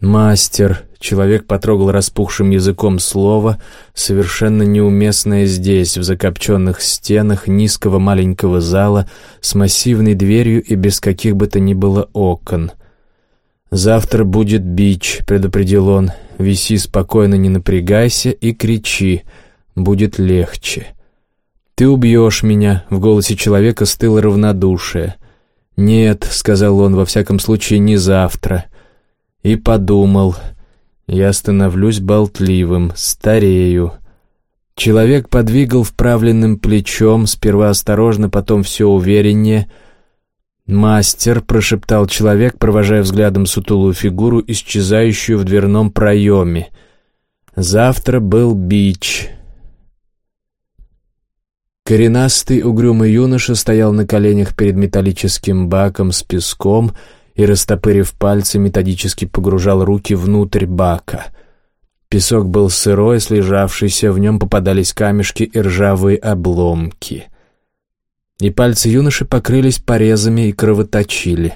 «Мастер», — человек потрогал распухшим языком слово, совершенно неуместное здесь, в закопченных стенах низкого маленького зала с массивной дверью и без каких бы то ни было окон. «Завтра будет бич», — предупредил он. «Виси спокойно, не напрягайся и кричи. Будет легче». «Ты убьешь меня», — в голосе человека стыло равнодушие. «Нет», — сказал он, — «во всяком случае, не завтра». И подумал: «Я становлюсь болтливым, старею». Человек подвигал вправленным плечом, сперва осторожно, потом все увереннее. «Мастер», — прошептал человек, провожая взглядом сутулую фигуру, исчезающую в дверном проеме. «Завтра был бич». Коренастый угрюмый юноша стоял на коленях перед металлическим баком с песком и, растопырив пальцы, методически погружал руки внутрь бака. Песок был сырой, слежавшийся, в нем попадались камешки и ржавые обломки. И пальцы юноши покрылись порезами и кровоточили.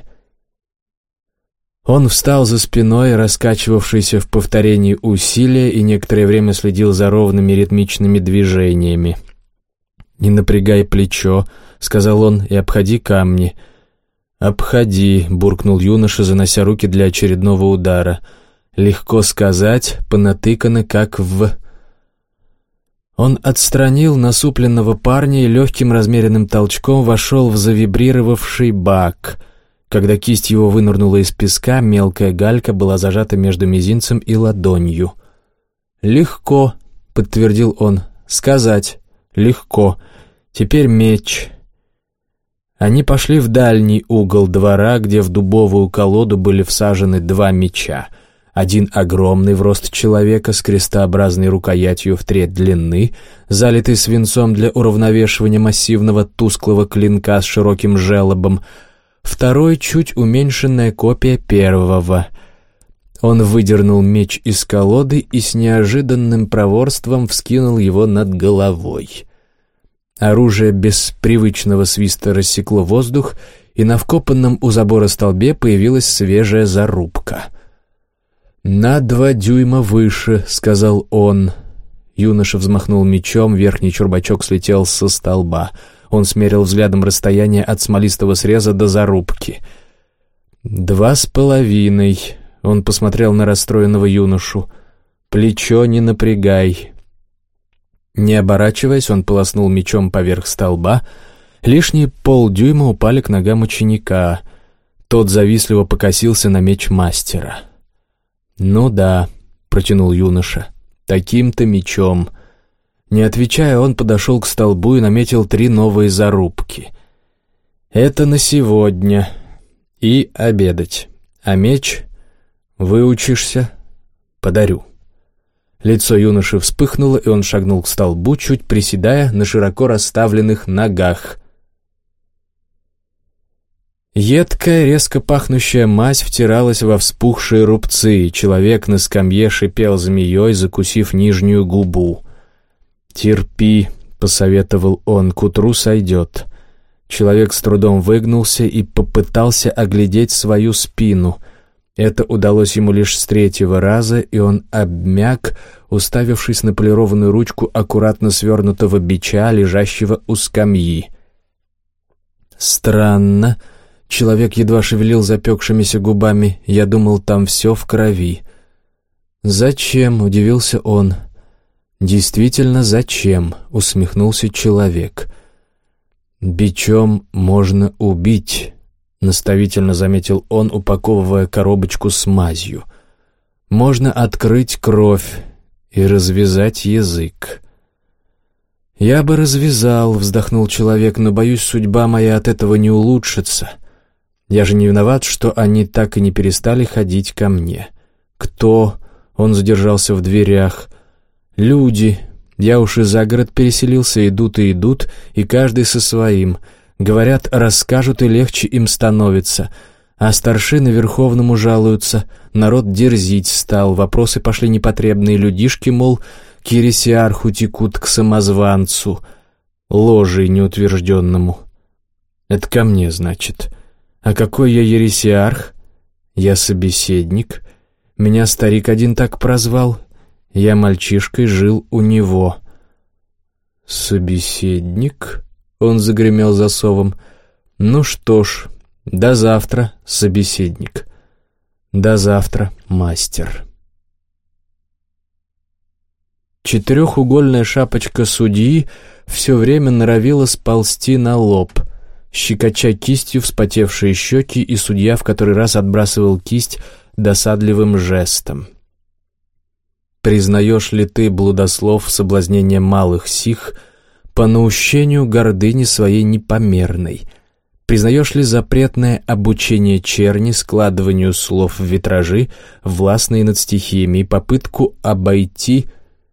Он встал за спиной, раскачивавшийся в повторении усилия, и некоторое время следил за ровными ритмичными движениями. «Не напрягай плечо», — сказал он, — «и обходи камни». «Обходи», — буркнул юноша, занося руки для очередного удара. «Легко сказать, понатыкано, как в...» Он отстранил насупленного парня и легким размеренным толчком вошел в завибрировавший бак. Когда кисть его вынырнула из песка, мелкая галька была зажата между мизинцем и ладонью. «Легко», — подтвердил он, — «сказать, легко. Теперь меч». Они пошли в дальний угол двора, где в дубовую колоду были всажены два меча. Один огромный в рост человека с крестообразной рукоятью в треть длины, залитый свинцом для уравновешивания массивного тусклого клинка с широким желобом. Второй — чуть уменьшенная копия первого. Он выдернул меч из колоды и с неожиданным проворством вскинул его над головой. Оружие без привычного свиста рассекло воздух, и на вкопанном у забора столбе появилась свежая зарубка. «На 2 дюйма выше», — сказал он. Юноша взмахнул мечом, верхний чурбачок слетел со столба. Он смерил взглядом расстояние от смолистого среза до зарубки. 2,5. Он посмотрел на расстроенного юношу. «Плечо не напрягай». Не оборачиваясь, он полоснул мечом поверх столба. Лишние полдюйма упали к ногам ученика. Тот завистливо покосился на меч мастера. «Ну да», — протянул юноша, — «таким-то мечом». Не отвечая, он подошел к столбу и наметил 3 новые зарубки. «Это на сегодня. И обедать. А меч выучишься — подарю». Лицо юноши вспыхнуло, и он шагнул к столбу, чуть приседая на широко расставленных ногах. Едкая, резко пахнущая мазь втиралась во вспухшие рубцы, и человек на скамье шипел змеей, закусив нижнюю губу. «Терпи», — посоветовал он, — «к утру сойдет». Человек с трудом выгнулся и попытался оглядеть свою спину. Это удалось ему лишь с 3-го раза, и он обмяк, уставившись на полированную ручку аккуратно свернутого бича, лежащего у скамьи. «Странно», — человек едва шевелил запекшимися губами, — «я думал, там все в крови». «Зачем?» — удивился он. «Действительно, зачем?» — усмехнулся человек. «Бичом можно убить», — наставительно заметил он, упаковывая коробочку с мазью. «Можно открыть кровь и развязать язык». «Я бы развязал», — вздохнул человек, — «но, боюсь, судьба моя от этого не улучшится. Я же не виноват, что они так и не перестали ходить ко мне». «Кто?» — он задержался в дверях. «Люди. Я уж и за город переселился, идут и идут, и каждый со своим. Говорят, расскажут, и легче им становится. А старшины верховному жалуются. Народ дерзить стал, вопросы пошли непотребные. Людишки, мол, к ересиарху текут, к самозванцу, ложей неутвержденному». «Это ко мне, значит. А какой я ересиарх? Я собеседник. Меня старик один так прозвал. Я мальчишкой жил у него». «Собеседник?» — он загремел засовом. «Ну что ж, до завтра, собеседник. До завтра, мастер». Четырехугольная шапочка судьи все время норовила сползти на лоб, щекоча кистью вспотевшие щеки, и судья в который раз отбрасывал кисть досадливым жестом. «Признаешь ли ты, блудослов, соблазнение малых сих по наущению гордыни своей непомерной? Признаешь ли запретное обучение черни складыванию слов в витражи, властные над стихиями, и попытку обойти...»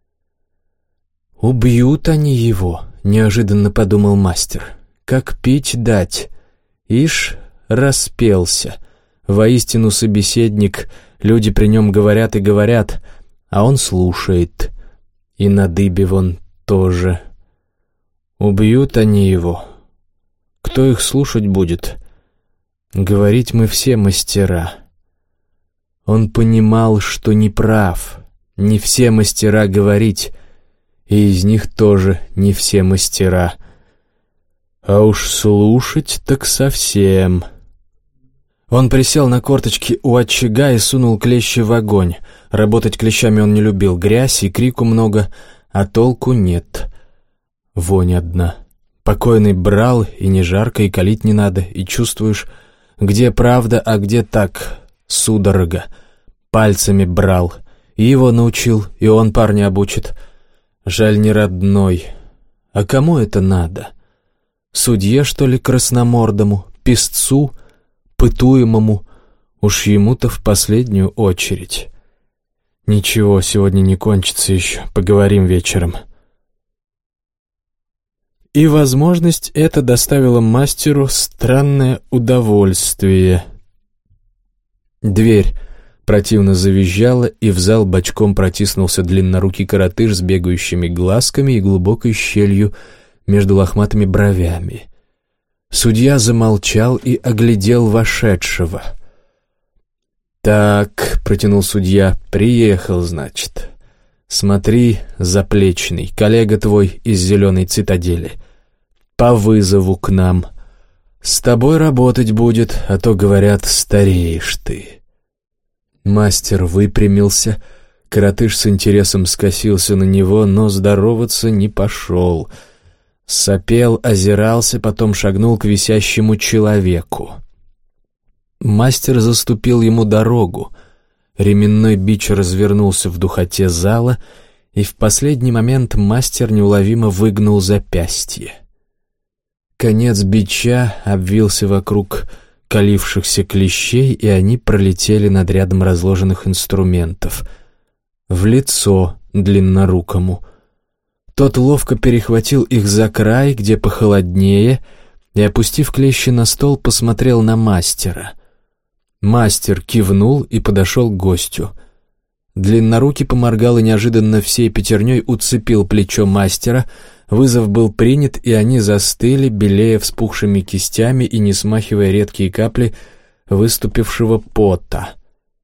«Убьют они его», — неожиданно подумал мастер. «Как пить дать? Ишь, распелся. Воистину собеседник, люди при нем говорят и говорят, а он слушает. И на дыбе вон тоже. Убьют они его. Кто их слушать будет? Говорить мы все мастера». Он понимал, что не прав, не все мастера говорить, и из них тоже не все мастера. А уж слушать так совсем. Он присел на корточки у очага и сунул клещи в огонь. Работать клещами он не любил, грязь и крику много, а толку нет. Вонь одна. Покойный брал, и не жарко, и калить не надо, и чувствуешь, где правда, а где так, судорога. Пальцами брал, и его научил, и он парня обучит. Жаль, не родной. А кому это надо? Судье, что ли, красномордому, писцу, пытуемому? Уж ему-то в последнюю очередь. Ничего, сегодня не кончится еще, поговорим вечером. И возможность эта доставила мастеру странное удовольствие. Дверь противно завизжала, и в зал бочком протиснулся длиннорукий коротыш с бегающими глазками и глубокой щелью между лохматыми бровями. Судья замолчал и оглядел вошедшего. «Так», — протянул судья, — «приехал, значит. Смотри, Заплечный, коллега твой из Зеленой цитадели, по вызову к нам. С тобой работать будет, а то, говорят, стареешь ты». Мастер выпрямился, коротыш с интересом скосился на него, но здороваться не пошел. Сопел, озирался, потом шагнул к висящему человеку. Мастер заступил ему дорогу. Ременной бич развернулся в духоте зала, и в последний момент мастер неуловимо выгнул запястье. Конец бича обвился вокруг калившихся клещей, и они пролетели над рядом разложенных инструментов. В лицо длиннорукому. Тот ловко перехватил их за край, где похолоднее, и, опустив клещи на стол, посмотрел на мастера. Мастер кивнул и подошел к гостю. Длиннорукий поморгал и неожиданно всей пятерней уцепил плечо мастера. Вызов был принят, и они застыли, белея вспухшими кистями и не смахивая редкие капли выступившего пота.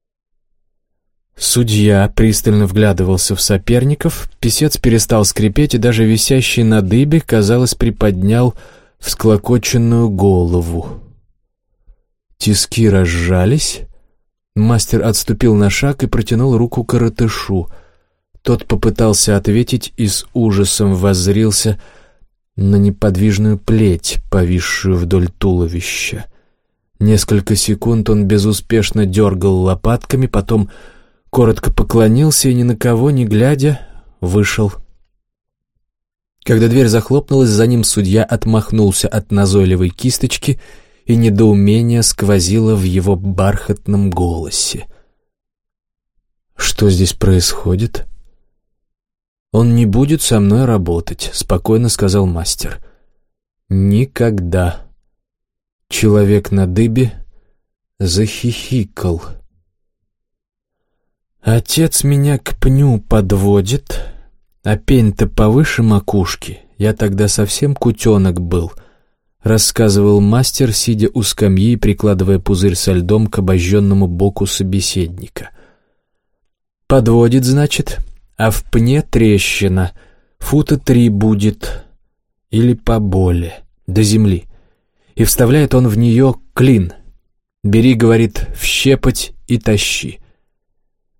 Судья пристально вглядывался в соперников, писец перестал скрипеть, и даже висящий на дыбе, казалось, приподнял всклокоченную голову. Тиски разжались, мастер отступил на шаг и протянул руку коротышу. Тот попытался ответить и с ужасом воззрился на неподвижную плеть, повисшую вдоль туловища. Несколько секунд он безуспешно дергал лопатками, потом коротко поклонился и, ни на кого не глядя, вышел. Когда дверь захлопнулась, за ним судья отмахнулся от назойливой кисточки, и недоумение сквозило в его бархатном голосе. «Что здесь происходит?» «Он не будет со мной работать», — спокойно сказал мастер. «Никогда». Человек на дыбе захихикал. «Отец меня к пню подводит, а пень-то повыше макушки. Я тогда совсем кутенок был», — рассказывал мастер, сидя у скамьи и прикладывая пузырь со льдом к обожженному боку собеседника. Подводит, значит, а в пне трещина. 3 фута будет, или поболее, до земли. И вставляет он в нее клин. «Бери, — говорит, — в щепоть и тащи».